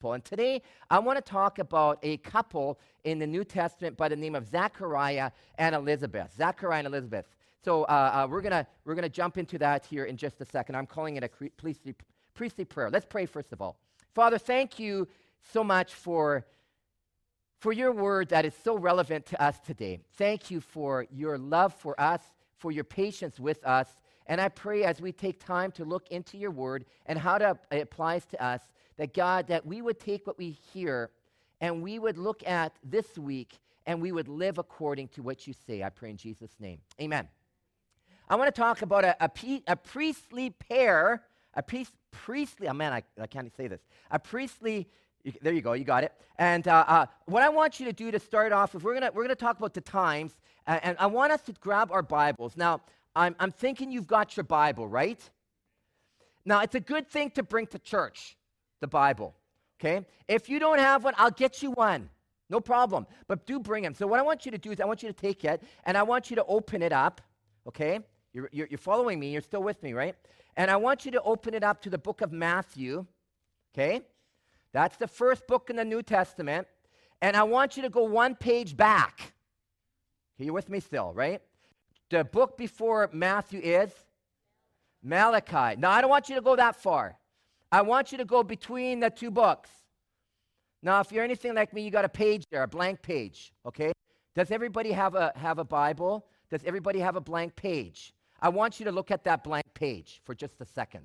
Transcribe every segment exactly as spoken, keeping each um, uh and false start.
And today, I want to talk about a couple in the New Testament by the name of Zachariah and Elizabeth. Zachariah and Elizabeth. So uh, uh, we're gonna we're gonna jump into that here in just a second. I'm calling it a cre- priestly priestly prayer. Let's pray first of all. Father, thank you so much for for your word that is so relevant to us today. Thank you for your love for us, for your patience with us. And I pray as we take time to look into your word and how to, it applies to us, that God, that we would take what we hear and we would look at this week and we would live according to what you say. I pray in Jesus' name. Amen. I want to talk about a, a, pe- a priestly pair, a priest, priestly, oh man, I, I can't say this, a priestly, you, there you go, you got it. And uh, uh, what I want you to do to start off with, we're going to we're gonna talk about the times, uh, and I want us to grab our Bibles. Now, I'm, I'm thinking you've got your Bible, right? Now, it's a good thing to bring to church, the Bible, okay? If you don't have one, I'll get you one. No problem. But do bring them. So what I want you to do is I want you to take it, and I want you to open it up, okay? You're, you're, you're following me. You're still with me, right? And I want you to open it up to the book of Matthew, okay? That's the first book in the New Testament. And I want you to go one page back. Okay, you're with me still, right? The book before Matthew is Malachi. Now, I don't want you to go that far. I want you to go between the two books. Now, if you're anything like me, you got a page there, a blank page, okay? Does everybody have a have a Bible? Does everybody have a blank page? I want you to look at that blank page for just a second.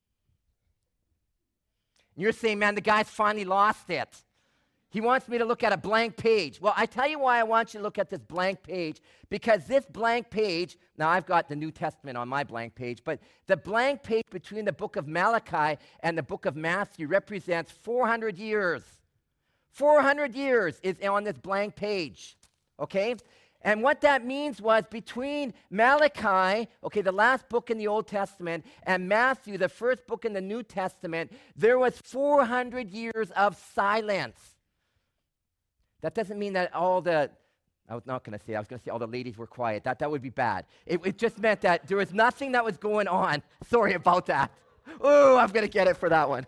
You're saying, man, the guy's finally lost it. He wants me to look at a blank page. Well, I tell you why I want you to look at this blank page, because this blank page, now I've got the New Testament on my blank page, but the blank page between the book of Malachi and the book of Matthew represents four hundred years. four hundred years is on this blank page, okay? And what that means was between Malachi, okay, the last book in the Old Testament, and Matthew, the first book in the New Testament, there was four hundred years of silence. That doesn't mean that all the, I was not going to say, I was going to say all the ladies were quiet. That, that would be bad. It, it just meant that there was nothing that was going on. Sorry about that. Oh, I'm going to get it for that one.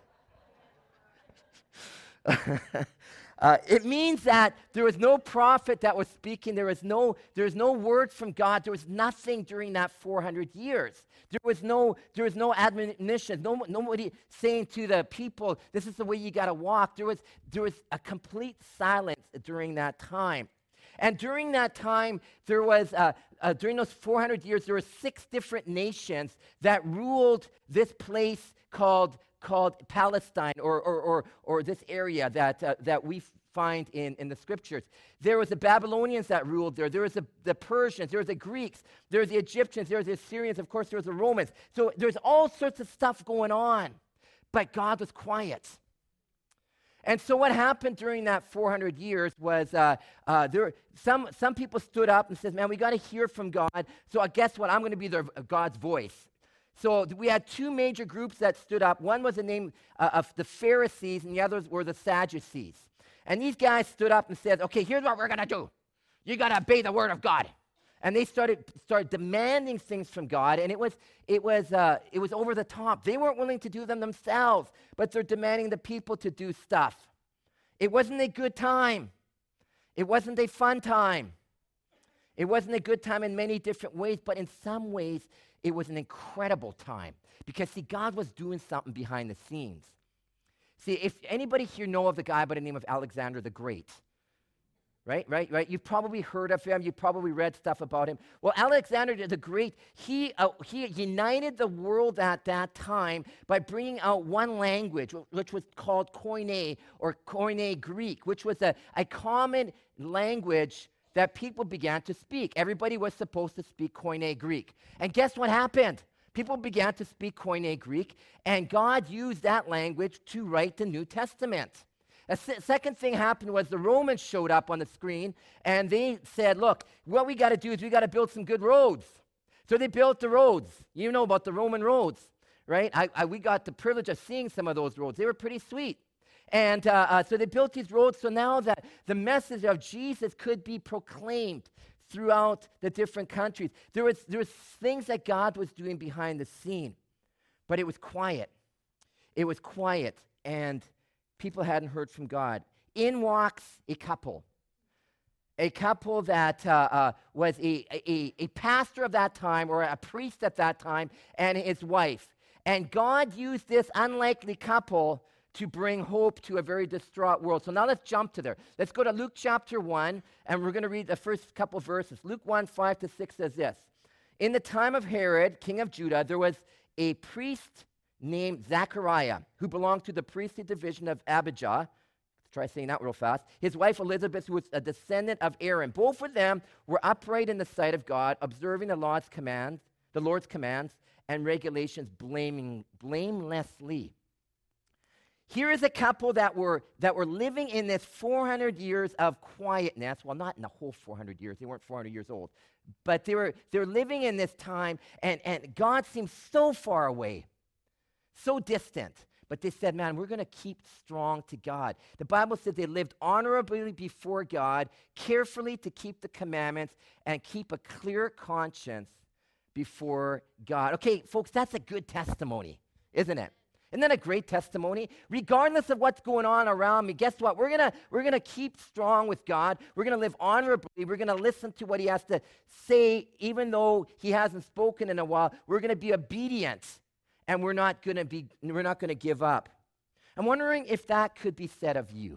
uh, it means that there was no prophet that was speaking. There was no, there was no words from God. There was nothing during that four hundred years. There was no, there was no admonition. No, nobody saying to the people, "This is the way you got to walk." There was, there was a complete silence during that time. And during that time, there was, uh, uh, during those four hundred years, there were six different nations that ruled this place called called Palestine, or or or, or this area that uh, that we find in, in the scriptures. There was the Babylonians that ruled there. There was the, the Persians. There was the Greeks. There was the Egyptians. There was the Assyrians. Of course, there was the Romans. So there's all sorts of stuff going on. But God was quiet. And so what happened during that four hundred years was uh, uh, there some some people stood up and said, man, we got to hear from God. So uh, guess what? I'm going to be their, uh, God's voice. So we had two major groups that stood up. One was the name uh, of the Pharisees, and the others were the Sadducees. And these guys stood up and said, okay, here's what we're going to do. You got to obey the word of God. And they started started demanding things from God, and it was it was uh, it was over the top. They weren't willing to do them themselves, but they're demanding the people to do stuff. It wasn't a good time. It wasn't a fun time. It wasn't a good time in many different ways, but in some ways, it was an incredible time. Because, see, God was doing something behind the scenes. See, if anybody here know of the guy by the name of Alexander the Great, right, right, right? You've probably heard of him. You've probably read stuff about him. Well, Alexander the Great, he uh, he united the world at that time by bringing out one language, which was called Koine, or Koine Greek, which was a, a common language that people began to speak. Everybody was supposed to speak Koine Greek. And guess what happened? People began to speak Koine Greek, and God used that language to write the New Testament. A se- second thing happened was the Romans showed up on the screen, and they said, look, what we got to do is we got to build some good roads. So they built the roads. You know about the Roman roads, right? I, I, we got the privilege of seeing some of those roads. They were pretty sweet. And uh, uh, so they built these roads, so now that the message of Jesus could be proclaimed throughout the different countries. There was, there was things that God was doing behind the scene, but it was quiet. It was quiet, and people hadn't heard from God. In walks a couple. A couple that uh, uh, was a, a, a pastor of that time, or a priest at that time, and his wife. And God used this unlikely couple to bring hope to a very distraught world. So now let's jump to there. Let's go to Luke chapter one, and we're going to read the first couple verses. Luke one, five to six says this. In the time of Herod, king of Judah, there was a priest named Zechariah, who belonged to the priestly division of Abijah. Let's try saying that real fast. His wife Elizabeth, who was a descendant of Aaron. Both of them were upright in the sight of God, observing the Lord's commands, the Lord's commands and regulations blaming, blamelessly. Here is a couple that were that were living in this four hundred years of quietness. Well, not in the whole four hundred years. They weren't four hundred years old. But they were, they were living in this time, and, and God seemed so far away, so distant. But they said, man, we're going to keep strong to God. The Bible says they lived honorably before God, carefully to keep the commandments, and keep a clear conscience before God. Okay, folks, that's a good testimony, isn't it? Isn't that a great testimony? Regardless of what's going on around me, guess what? We're gonna we're gonna keep strong with God. We're gonna live honorably. We're gonna listen to what He has to say, even though He hasn't spoken in a while. We're gonna be obedient, and we're not gonna be we're not gonna give up. I'm wondering if that could be said of you.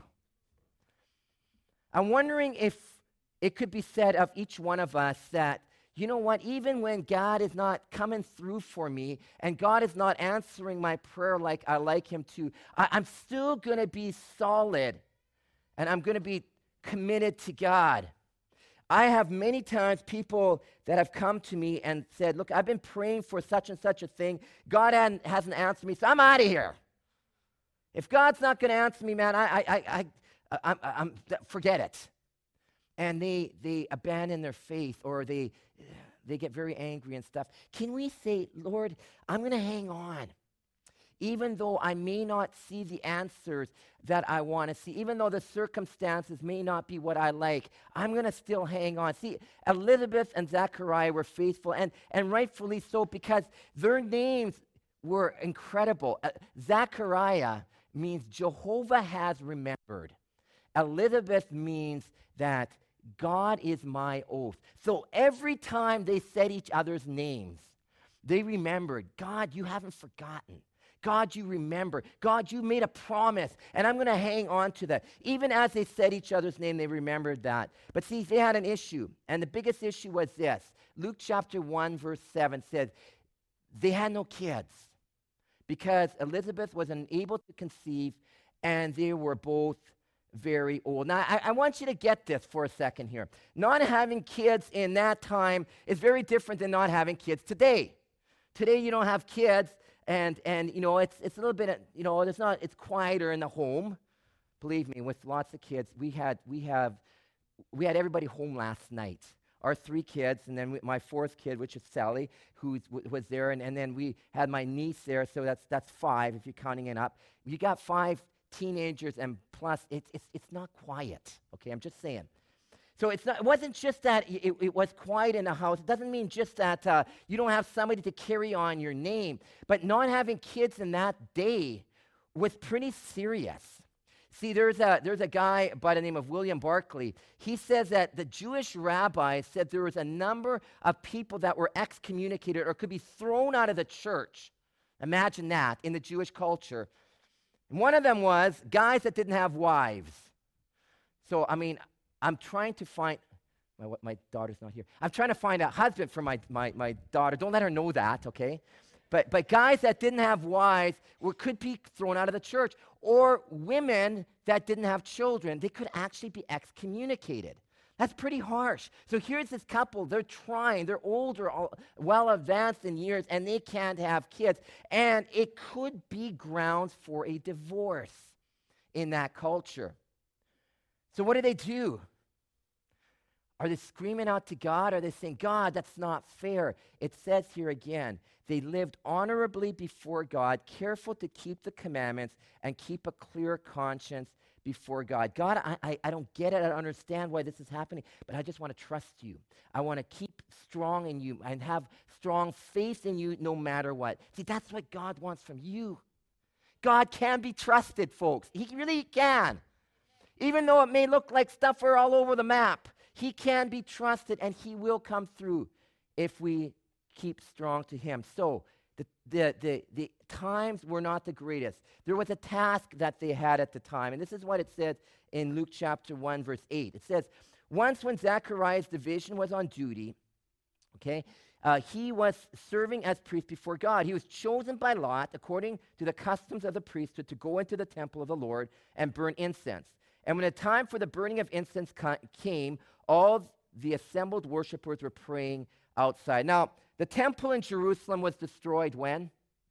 I'm wondering if it could be said of each one of us that, you know what, even when God is not coming through for me and God is not answering my prayer like I like Him to, I, I'm still going to be solid and I'm going to be committed to God. I have many times people that have come to me and said, look, I've been praying for such and such a thing. God hadn't, hasn't answered me, so I'm out of here. If God's not going to answer me, man, I, I, I, I, I'm, I'm, forget it. And they they abandon their faith, or they they get very angry and stuff. Can we say, Lord, I'm going to hang on, even though I may not see the answers that I want to see, even though the circumstances may not be what I like, I'm going to still hang on. See, Elizabeth and Zechariah were faithful, and, and rightfully so, because their names were incredible. Uh, Zechariah means Jehovah has remembered. Elizabeth means that God is my oath. So every time they said each other's names, they remembered, God, you haven't forgotten. God, you remember. God, you made a promise, and I'm going to hang on to that. Even as they said each other's name, they remembered that. But see, they had an issue, and the biggest issue was this. Luke chapter one, verse seven says, they had no kids because Elizabeth was unable to conceive, and they were both very old. Now, I, I want you to get this for a second here. Not having kids in that time is very different than not having kids today. Today, you don't have kids, and and you know it's it's a little bit, you know, it's not it's quieter in the home. Believe me, with lots of kids, we had we have we had everybody home last night. Our three kids, and then we, my fourth kid, which is Sally, who w- was there, and, and then we had my niece there. So that's that's five if you're counting it up. You got five teenagers, and plus, it's it's it's not quiet. Okay, I'm just saying. So it's not. It wasn't just that it, it was quiet in the house. It doesn't mean just that uh, you don't have somebody to carry on your name. But not having kids in that day was pretty serious. See, there's a there's a guy by the name of William Barclay. He says that the Jewish rabbis said there was a number of people that were excommunicated or could be thrown out of the church. Imagine that in the Jewish culture. One of them was guys that didn't have wives. So, I mean, I'm trying to find, my, my daughter's not here. I'm trying to find a husband for my, my, my daughter. Don't let her know that, okay? But, but guys that didn't have wives were, could be thrown out of the church. Or women that didn't have children, they could actually be excommunicated. That's pretty harsh. So here's this couple. They're trying. They're older, well advanced in years, and they can't have kids. And it could be grounds for a divorce in that culture. So what do they do? Are they screaming out to God? Are they saying, God, that's not fair? It says here again, they lived honorably before God, careful to keep the commandments and keep a clear conscience before God. God, I, I, I don't get it. I don't understand why this is happening, but I just want to trust you. I want to keep strong in you and have strong faith in you no matter what. See, that's what God wants from you. God can be trusted, folks. He really can. Even though it may look like stuff are all over the map, he can be trusted, and he will come through if we keep strong to him. So the, the, the, the times were not the greatest. There was a task that they had at the time, and this is what it says in Luke chapter one, verse eight. It says, once when Zechariah's division was on duty, okay, uh, he was serving as priest before God. He was chosen by lot, according to the customs of the priesthood, to go into the temple of the Lord and burn incense. And when the time for the burning of incense ca- came, all the assembled worshipers were praying outside. Now, the temple in Jerusalem was destroyed when?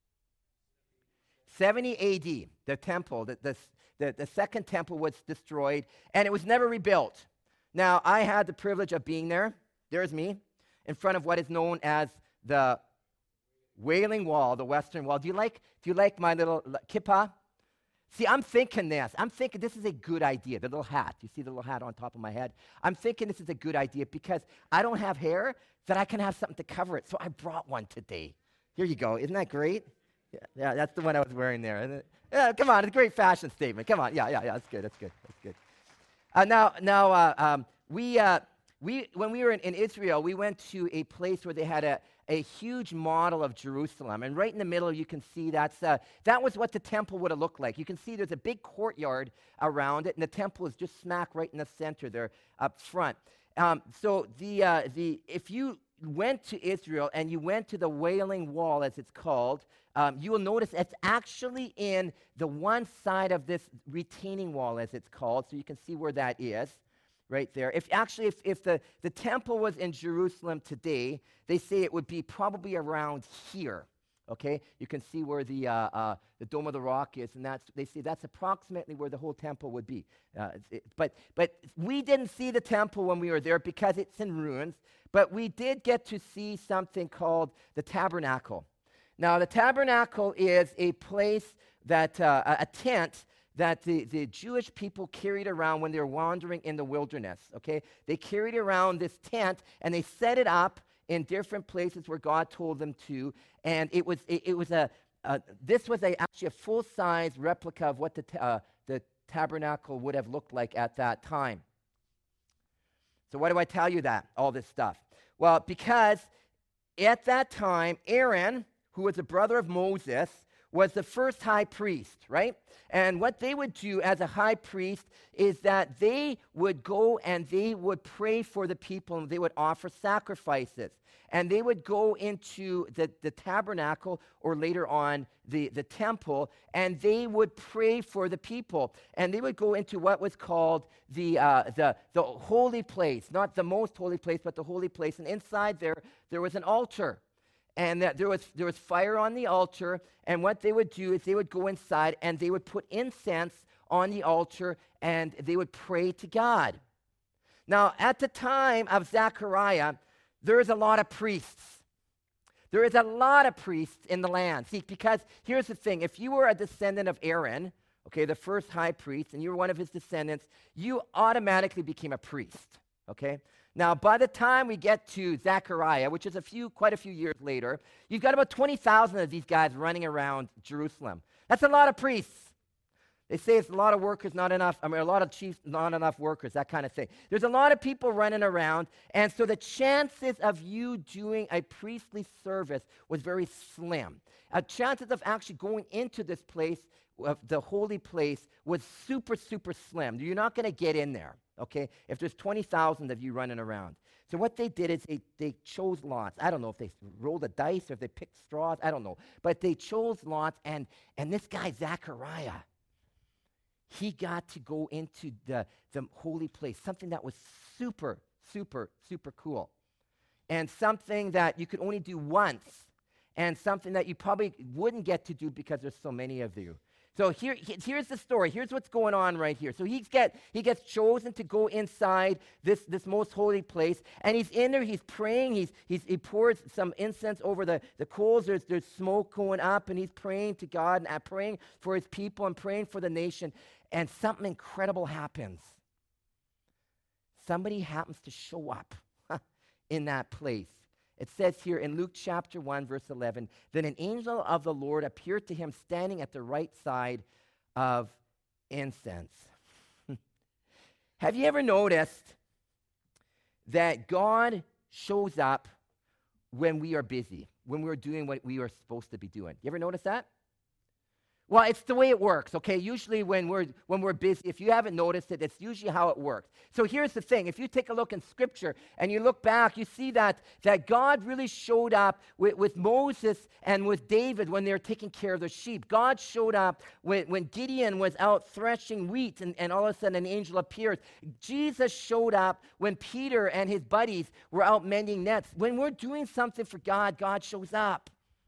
seventy A D, the temple, the, the, the, the second temple was destroyed, and it was never rebuilt. Now, I had the privilege of being there. There's me, in front of what is known as the Wailing Wall, the Western Wall. Do you like, do you like my little kippah? See, I'm thinking this. I'm thinking this is a good idea, the little hat. You see the little hat on top of my head? I'm thinking this is a good idea because I don't have hair, that I can have something to cover it. So I brought one today. Here you go. Isn't that great? Yeah, yeah, that's the one I was wearing there. Isn't it? Yeah, come on, it's a great fashion statement. Come on. Yeah, yeah, yeah, that's good, that's good, that's good. Uh, now, now uh, um, we, uh, we, when we were in, in Israel, we went to a place where they had a, a huge model of Jerusalem. And right in the middle, you can see that's, uh, that was what the temple would have looked like. You can see there's a big courtyard around it, and the temple is just smack right in the center there up front. Um, so the, uh, the, if you went to Israel and you went to the Wailing Wall, as it's called, um, you will notice it's actually in the one side of this retaining wall, as it's called. So you can see where that is. Right there. If actually, if, if the, the temple was in Jerusalem today, they say it would be probably around here. Okay, you can see where the uh, uh, the Dome of the Rock is, and that's they say that's approximately where the whole temple would be. Uh, it, but but we didn't see the temple when we were there because it's in ruins. But we did get to see something called the tabernacle. Now, the tabernacle is a place that uh, a, a tent that the, the Jewish people carried around when they were wandering in the wilderness, okay? They carried around this tent, and they set it up in different places where God told them to, and it was it, it was a, a this was a, actually a full-size replica of what the, ta- uh, the tabernacle would have looked like at that time. So why do I tell you that, all this stuff? Well, because at that time, Aaron, who was a brother of Moses, was the first high priest, right? And what they would do as a high priest is that they would go and they would pray for the people, and they would offer sacrifices. And they would go into the, the tabernacle, or later on the, the temple, and they would pray for the people. And they would go into what was called the, uh, the, the holy place, not the most holy place, but the holy place. And inside there, there was an altar. And that there was there was fire on the altar, and what they would do is they would go inside and they would put incense on the altar, and they would pray to God. Now, at the time of Zechariah, there is a lot of priests. There is a lot of priests in the land. See, because here's the thing. If you were a descendant of Aaron, okay, the first high priest, and you were one of his descendants, you automatically became a priest, okay? Now, by the time we get to Zechariah, which is a few, quite a few years later, you've got about twenty thousand of these guys running around Jerusalem. That's a lot of priests. They say it's a lot of workers, not enough, I mean, a lot of chiefs, not enough workers, that kind of thing. There's a lot of people running around, and so the chances of you doing a priestly service was very slim. Uh, chances of actually going into this place, of the holy place, was super, super slim. You're not going to get in there. Okay, if there's twenty thousand of you running around. So what they did is they, they chose lots. I don't know if they rolled a dice or if they picked straws. I don't know. But they chose lots, and, and this guy, Zechariah, he got to go into the, the holy place, something that was super, super, super cool. And something that you could only do once, and something that you probably wouldn't get to do because there's so many of you. So here, here's the story. Here's what's going on right here. So he's get, he gets chosen to go inside this, this most holy place, and he's in there, he's praying, he's, he's, he pours some incense over the, the coals, there's, there's smoke going up, and he's praying to God, and praying for his people, and praying for the nation, and something incredible happens. Somebody happens to show up in that place. It says here in Luke chapter one, verse eleven, then an angel of the Lord appeared to him standing at the right side of incense. Have you ever noticed that God shows up when we are busy, when we're doing what we are supposed to be doing? You ever notice that? Well, it's the way it works, okay? Usually when we're when we're busy, if you haven't noticed it, it's usually how it works. So here's the thing. If you take a look in Scripture and you look back, you see that, that God really showed up with, with Moses and with David when they were taking care of their sheep. God showed up when, when Gideon was out threshing wheat and, and all of a sudden an angel appears. Jesus showed up when Peter and his buddies were out mending nets. When we're doing something for God, God shows up.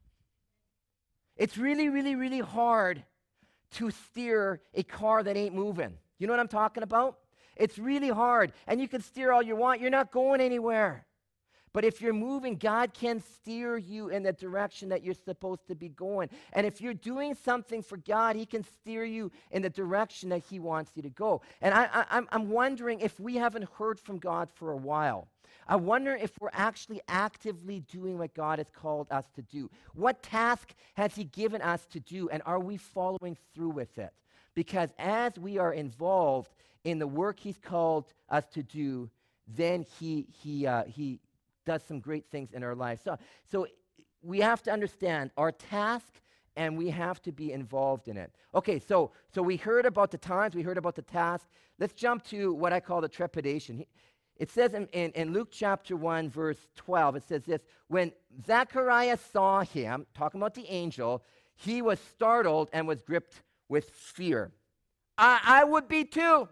It's really, really, really hard to steer a car that ain't moving. You know what I'm talking about? It's really hard. And you can steer all you want. You're not going anywhere. But if you're moving, God can steer you in the direction that you're supposed to be going. And if you're doing something for God, he can steer you in the direction that he wants you to go. And I, I, I'm, I'm wondering if we haven't heard from God for a while. I wonder if we're actually actively doing what God has called us to do. What task has he given us to do, and are we following through with it? Because as we are involved in the work he's called us to do, then he he uh, he does some great things in our lives. So, so we have to understand our task, and we have to be involved in it. Okay, so so we heard about the times, we heard about the task. Let's jump to what I call the trepidation. He, It says in, in, in Luke chapter one, verse twelve, it says this, when Zechariah saw him, talking about the angel, he was startled and was gripped with fear. I, I would be too.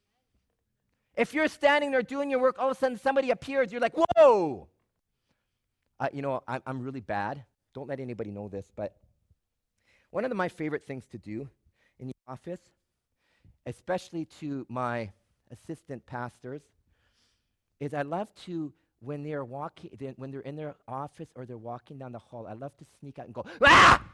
If you're standing there doing your work, all of a sudden somebody appears, you're like, whoa! Uh, you know, I'm, I'm really bad. Don't let anybody know this, but one of the, my favorite things to do in the office, especially to my assistant pastors, is I love to, when they're walking, they, when they're in their office or they're walking down the hall, I love to sneak out and go, ah!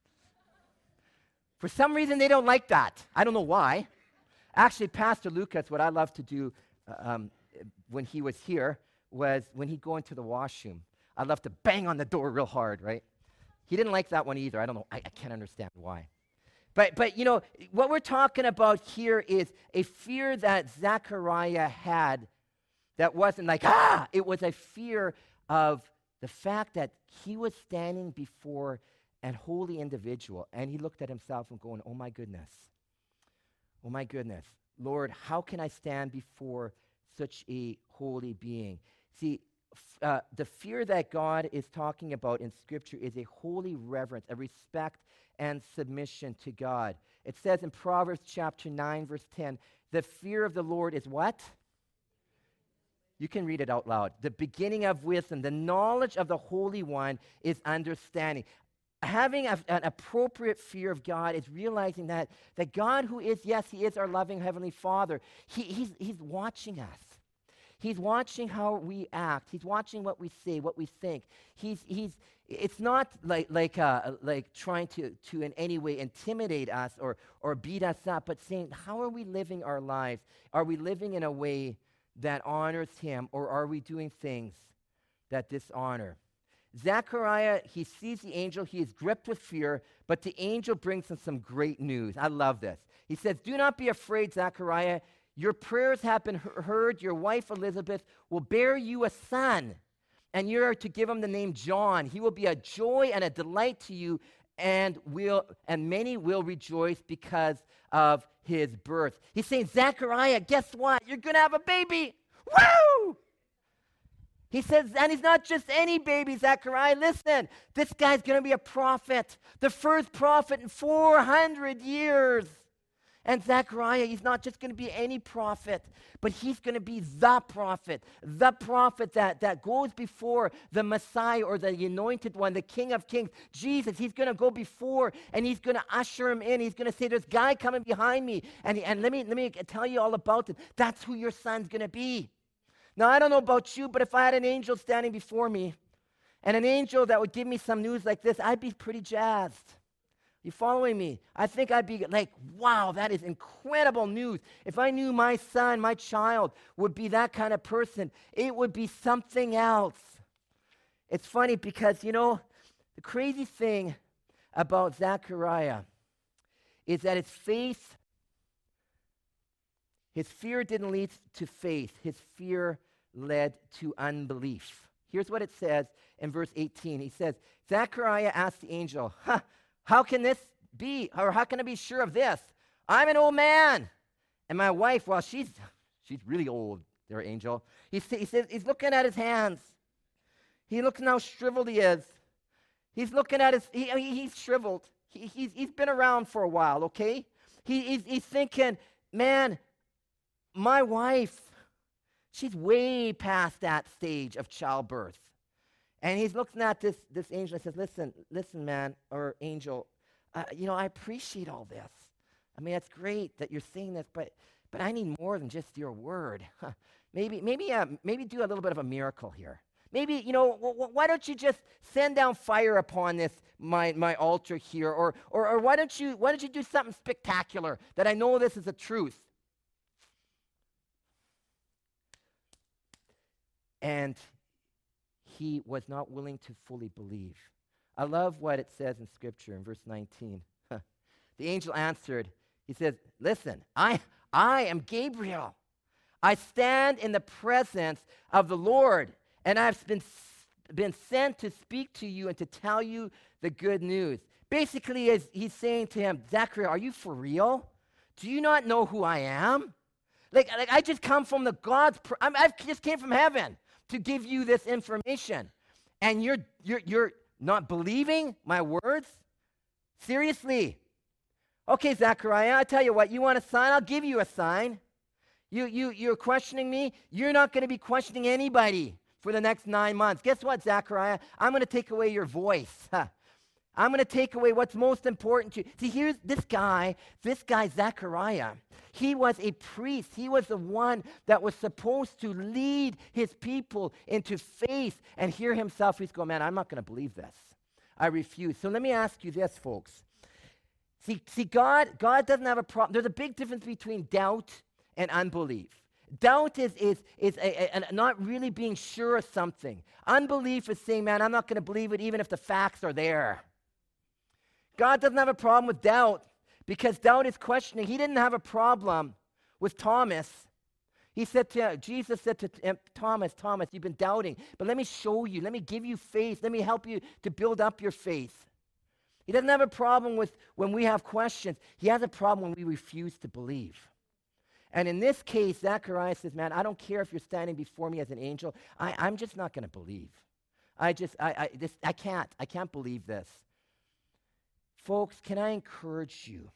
For some reason, they don't like that. I don't know why. Actually, Pastor Lucas, what I love to do uh, um, when he was here was when he'd go into the washroom, I love to bang on the door real hard, right? He didn't like that one either. I don't know. I, I can't understand why. But, but, you know, what we're talking about here is a fear that Zechariah had that wasn't like, ah! It was a fear of the fact that he was standing before a holy individual, and he looked at himself and going, oh my goodness, oh my goodness, Lord, how can I stand before such a holy being? See, f- uh, the fear that God is talking about in Scripture is a holy reverence, a respect and submission to God. It says in Proverbs chapter nine, verse ten, the fear of the Lord is what? You can read it out loud. The beginning of wisdom, the knowledge of the Holy One is understanding. Having a, an appropriate fear of God is realizing that, that God, who is, yes, he is our loving Heavenly Father, he, he's, he's watching us. He's watching how we act. He's watching what we say, what we think. He's, he's, it's not like, like, uh, like trying to, to in any way intimidate us or, or beat us up, but saying, how are we living our lives? Are we living in a way that honors him, or are we doing things that dishonor? Zechariah, he sees the angel, he is gripped with fear, but the angel brings him some great news. I love this. He says, do not be afraid, Zechariah. Your prayers have been he- heard. Your wife Elizabeth will bear you a son, and you are to give him the name John. He will be a joy and a delight to you, and will and many will rejoice because of his birth. He's saying, Zechariah, guess what? You're going to have a baby. Woo! He says, and he's not just any baby, Zechariah. Listen, this guy's going to be a prophet, the first prophet in four hundred years. And Zechariah, he's not just going to be any prophet, but he's going to be the prophet, the prophet that, that goes before the Messiah or the anointed one, the King of Kings, Jesus. He's going to go before and he's going to usher him in. He's going to say, there's a guy coming behind me. And, and let me, let me tell you all about it. That's who your son's going to be. Now, I don't know about you, but if I had an angel standing before me and an angel that would give me some news like this, I'd be pretty jazzed. You following me? I think I'd be like, wow, that is incredible news. If I knew my son, my child would be that kind of person, it would be something else. It's funny because, you know, the crazy thing about Zechariah is that his faith, his fear didn't lead to faith. His fear led to unbelief. Here's what it says in verse eighteen. He says, Zechariah asked the angel, huh, how can this be, or how can I be sure of this? I'm an old man, and my wife, well, she's she's really old, there, angel. He, he says, he's looking at his hands. He looks how shriveled he is. He's looking at his, he, he, he's shriveled. He, he's, he's been around for a while, okay? He, he's, he's thinking, man, my wife, she's way past that stage of childbirth. And he's looking at this, this angel and says, listen, listen, man, or angel, uh, you know, I appreciate all this. I mean, it's great that you're saying this, but but I need more than just your word. Huh. Maybe, maybe, uh, maybe do a little bit of a miracle here. Maybe, you know, w- w- why don't you just send down fire upon this, my, my altar here? Or, or, or why don't you, why don't you do something spectacular that I know this is the truth? And he was not willing to fully believe. I love what it says in Scripture in verse nineteen. Huh. The angel answered, he says, listen, I, I am Gabriel. I stand in the presence of the Lord, and I've been, been sent to speak to you and to tell you the good news. Basically, as he's saying to him, Zechariah, are you for real? Do you not know who I am? Like, like I just come from the God's, pr- I'm, I've just came from heaven to give you this information. And you're, you're, you're not believing my words? Seriously? Okay, Zechariah, I tell you what, you want a sign? I'll give you a sign. You, you, you're questioning me? You're not going to be questioning anybody for the next nine months. Guess what, Zechariah? I'm going to take away your voice. I'm going to take away what's most important to you. See, here's this guy, this guy, Zechariah. He was a priest. He was the one that was supposed to lead his people into faith. And here himself, he's going, man, I'm not going to believe this. I refuse. So let me ask you this, folks. See, see, God, God doesn't have a problem. There's a big difference between doubt and unbelief. Doubt is, is, is a, a, a not really being sure of something. Unbelief is saying, man, I'm not going to believe it even if the facts are there. God doesn't have a problem with doubt because doubt is questioning. He didn't have a problem with Thomas. He said to, Jesus said to uh, Thomas, Thomas, you've been doubting, but let me show you. Let me give you faith. Let me help you to build up your faith. He doesn't have a problem with when we have questions. He has a problem when we refuse to believe. And in this case, Zechariah says, man, I don't care if you're standing before me as an angel. I, I'm just not going to believe. I just, I, I, this, I can't. I can't believe this. Folks, can I encourage you?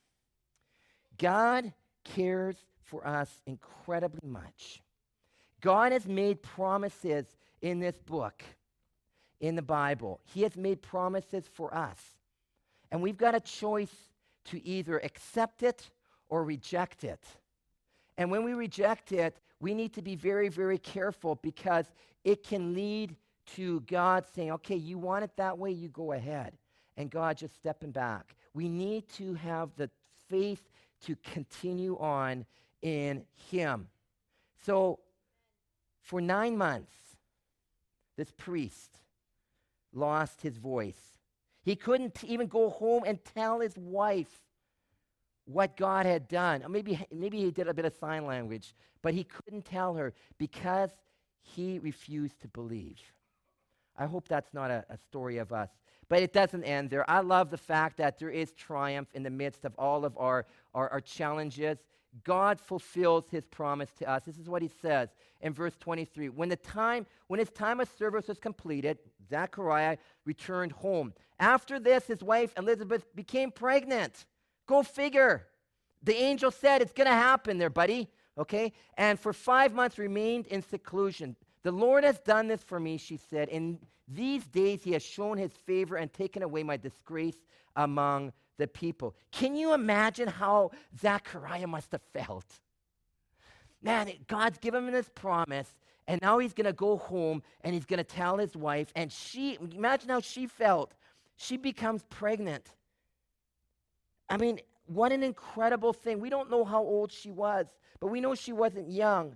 God cares for us incredibly much. God has made promises in this book, in the Bible. He has made promises for us. And we've got a choice to either accept it or reject it. And when we reject it, we need to be very, very careful because it can lead to God saying, okay, you want it that way, you go ahead. And God just stepping back. We need to have the faith to continue on in Him. So for nine months, this priest lost his voice. He couldn't even go home and tell his wife what God had done. Or maybe, maybe he did a bit of sign language, but he couldn't tell her because he refused to believe. I hope that's not a, a story of us. But it doesn't end there. I love the fact that there is triumph in the midst of all of our, our, our challenges. God fulfills his promise to us. This is what he says in verse twenty-three. When the time, when his time of service was completed, Zechariah returned home. After this, his wife Elizabeth became pregnant. Go figure. The angel said it's going to happen there, buddy. Okay? And for five months remained in seclusion. The Lord has done this for me, she said. In these days he has shown his favor and taken away my disgrace among the people. Can you imagine how Zechariah must have felt? Man, God's given him this promise, and now he's going to go home, and he's going to tell his wife, and she, imagine how she felt. She becomes pregnant. I mean, what an incredible thing. We don't know how old she was, but we know she wasn't young.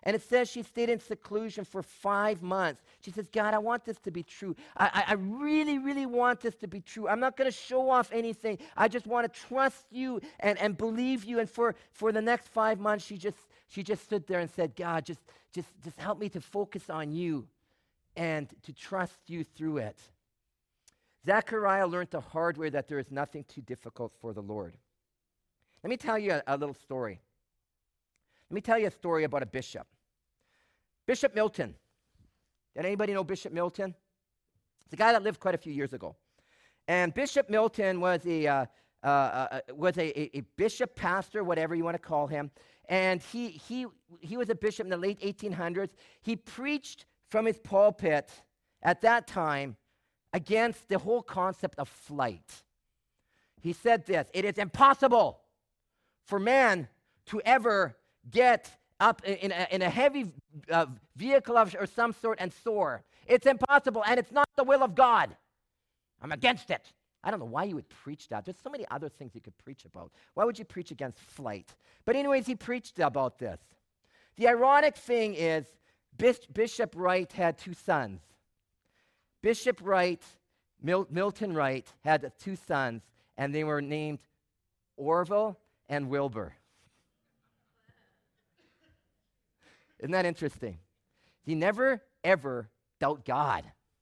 And it says she stayed in seclusion for five months. She says, God, I want this to be true. I, I, I really, really want this to be true. I'm not going to show off anything. I just want to trust you and, and believe you. And for, for the next five months, she just she just stood there and said, God, just, just, just help me to focus on you and to trust you through it. Zechariah learned the hard way that there is nothing too difficult for the Lord. Let me tell you a, a little story. Let me tell you a story about a bishop. Bishop Milton. Did anybody know Bishop Milton? It's a guy that lived quite a few years ago. And Bishop Milton was a uh, uh, uh, was a, a, a bishop, pastor, whatever you want to call him. And he he he was a bishop in the late eighteen hundreds. He preached from his pulpit at that time against the whole concept of flight. He said this: it is impossible for man to ever get up in a, in a heavy uh, vehicle of, or some sort and soar. It's impossible, and it's not the will of God. I'm against it. I don't know why you would preach that. There's so many other things you could preach about. Why would you preach against flight? But anyways, he preached about this. The ironic thing is, Bis- Bishop Wright had two sons. Bishop Wright, Mil- Milton Wright, had two sons, and they were named Orville and Wilbur. Isn't that interesting? He never, ever doubt God.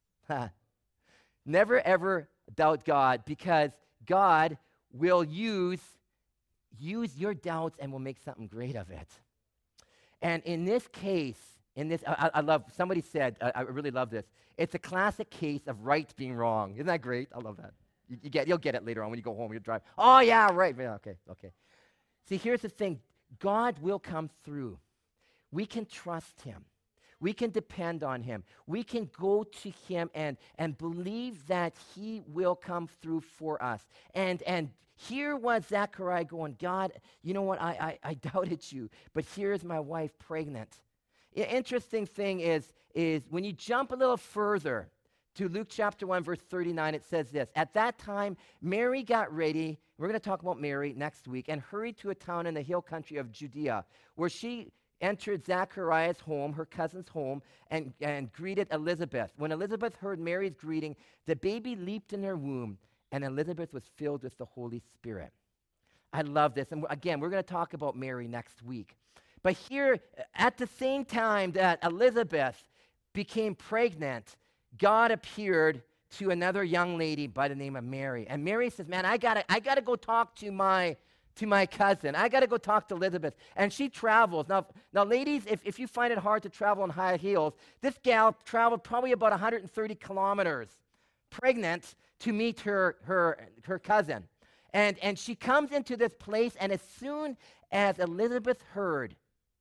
Never, ever doubt God, because God will use, use your doubts and will make something great of it. And in this case, in this, I, I love, somebody said, I, I really love this, it's a classic case of right being wrong. Isn't that great? I love that. You, you get, you'll get it later on when you go home, you drive. Oh, yeah, right. Yeah, okay, okay. See, here's the thing. God will come through. We can trust him. We can depend on him. We can go to him and, and believe that he will come through for us. And, and here was Zechariah going, God, you know what, I, I, I doubted you, but here's my wife pregnant. The interesting thing is, is when you jump a little further to Luke chapter one, verse thirty-nine, it says this: at that time, Mary got ready. We're going to talk about Mary next week, and hurried to a town in the hill country of Judea, where she entered Zechariah's home, her cousin's home, and, and greeted Elizabeth. When Elizabeth heard Mary's greeting, the baby leaped in her womb, and Elizabeth was filled with the Holy Spirit. I love this. And again, we're going to talk about Mary next week. But here, at the same time that Elizabeth became pregnant, God appeared to another young lady by the name of Mary. And Mary says, man, I gotta, I gotta go talk to my to my cousin. I got to go talk to Elizabeth. And she travels. Now, now ladies, if, if you find it hard to travel in high heels, this gal traveled probably about one hundred thirty kilometers, pregnant, to meet her, her, her cousin. And, and she comes into this place, and as soon as Elizabeth heard,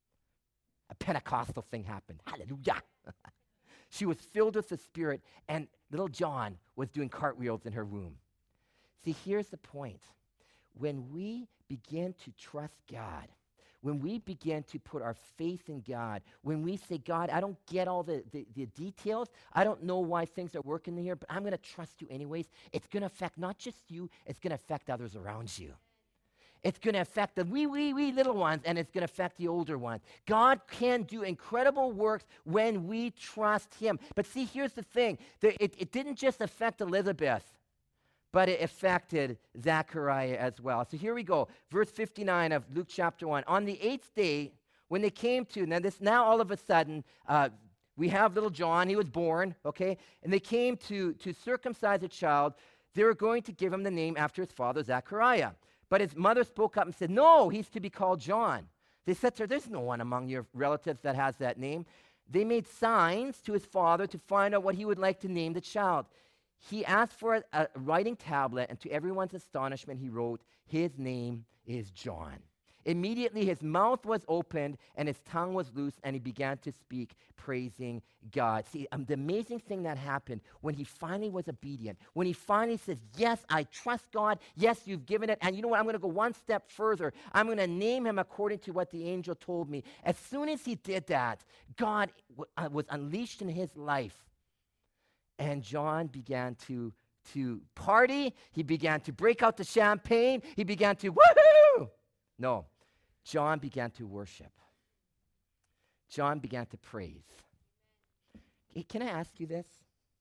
a Pentecostal thing happened. Hallelujah. She was filled with the Spirit, and little John was doing cartwheels in her womb. See, here's the point. When we begin to trust God, when we begin to put our faith in God, when we say, God, I don't get all the, the, the details, I don't know why things are working here, but I'm going to trust you anyways, it's going to affect not just you, it's going to affect others around you. It's going to affect the wee, wee, wee little ones, and it's going to affect the older ones. God can do incredible works when we trust him. But see, here's the thing. The, it, it didn't just affect Elizabeth, but it affected Zechariah as well. So here we go. Verse fifty-nine of Luke chapter one. On the eighth day, when they came to, now this, now all of a sudden, uh, we have little John. He was born, okay? And they came to, to circumcise a child. They were going to give him the name after his father, Zechariah. But his mother spoke up and said, no, he's to be called John. They said to her, there's no one among your relatives that has that name. They made signs to his father to find out what he would like to name the child. He asked for a, a writing tablet, and to everyone's astonishment, he wrote, his name is John. Immediately his mouth was opened and his tongue was loosed, and he began to speak, praising God. See, um, the amazing thing that happened when he finally was obedient, when he finally says, yes, I trust God, yes, you've given it, and you know what, I'm going to go one step further. I'm going to name him according to what the angel told me. As soon as he did that, God w- uh, was unleashed in his life. And John began to, to party. He began to break out the champagne. He began to, woohoo! No, John began to worship. John began to praise. Hey, can I ask you this?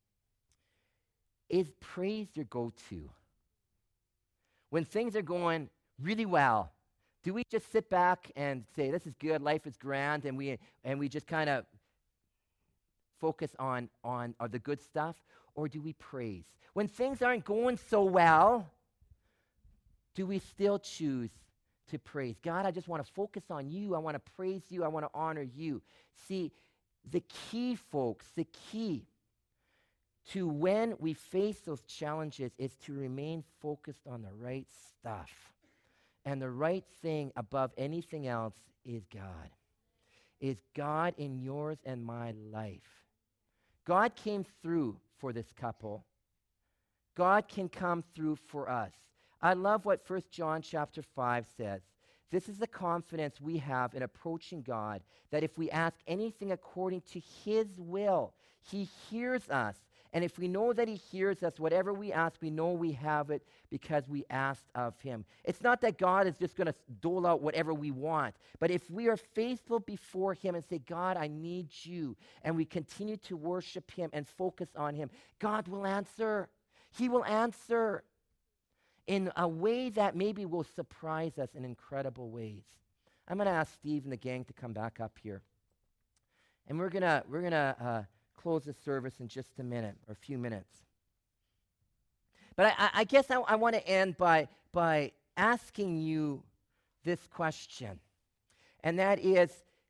Is praise your go-to? When things are going really well, do we just sit back and say, this is good, life is grand, and we and we just kind of focus on, on, on the good stuff? Or do we praise? When things aren't going so well, do we still choose to praise? God, I just want to focus on you. I want to praise you. I want to honor you. See, the key, folks, the key to when we face those challenges is to remain focused on the right stuff. And the right thing above anything else is God. Is God in yours and my life. God came through for this couple. God can come through for us. I love what First John chapter five says. This is the confidence we have in approaching God, that if we ask anything according to his will, he hears us. And if we know that he hears us, whatever we ask, we know we have it because we asked of him. It's not that God is just going to dole out whatever we want. But if we are faithful before him and say, God, I need you, and we continue to worship him and focus on him, God will answer. He will answer in a way that maybe will surprise us in incredible ways. I'm going to ask Steve and the gang to come back up here. And we're going to we're going to uh, close the service in just a minute or a few minutes. But I, I, I guess I, I want to end by, by asking you this question. And that is,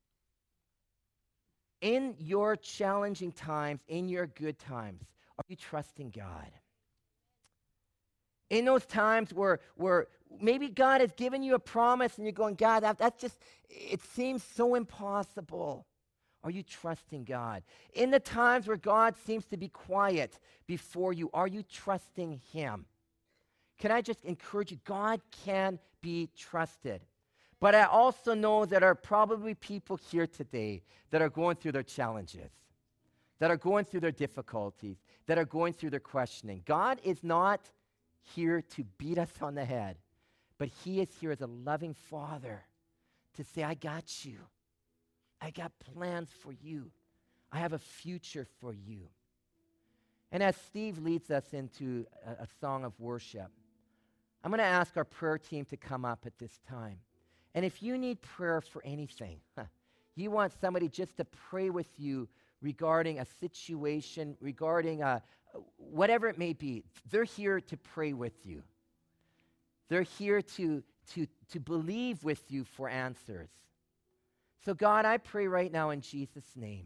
in your challenging times, in your good times, are you trusting God? In those times where, where maybe God has given you a promise and you're going, God, that, that's just, it seems so impossible. Are you trusting God? In the times where God seems to be quiet before you, are you trusting him? Can I just encourage you? God can be trusted. But I also know there are probably people here today that are going through their challenges, that are going through their difficulties, that are going through their questioning. God is not here to beat us on the head, but he is here as a loving father to say, I got you. I got plans for you. I have a future for you. And as Steve leads us into a, a song of worship, I'm going to ask our prayer team to come up at this time. And if you need prayer for anything, huh, you want somebody just to pray with you regarding a situation, regarding a, whatever it may be, they're here to pray with you. They're here to, to, to believe with you for answers. So God, I pray right now in Jesus' name.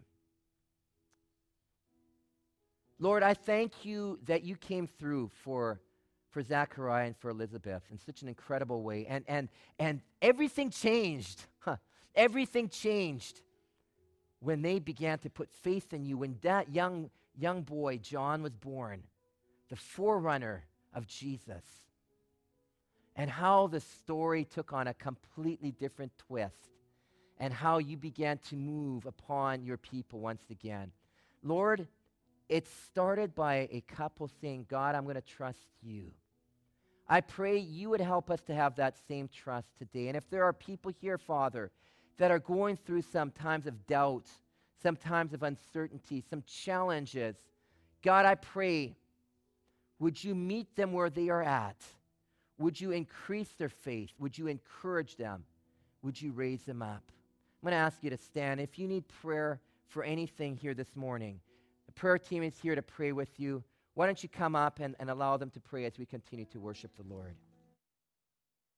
Lord, I thank you that you came through for, for Zachariah and for Elizabeth in such an incredible way. And, and, and everything changed. Huh. Everything changed when they began to put faith in you. When that young, young boy, John, was born, the forerunner of Jesus. And how the story took on a completely different twist. And how you began to move upon your people once again. Lord, it started by a couple saying, God, I'm going to trust you. I pray you would help us to have that same trust today. And if there are people here, Father, that are going through some times of doubt, some times of uncertainty, some challenges, God, I pray, would you meet them where they are at? Would you increase their faith? Would you encourage them? Would you raise them up? I'm going to ask you to stand. If you need prayer for anything here this morning, the prayer team is here to pray with you. Why don't you come up and, and allow them to pray as we continue to worship the Lord?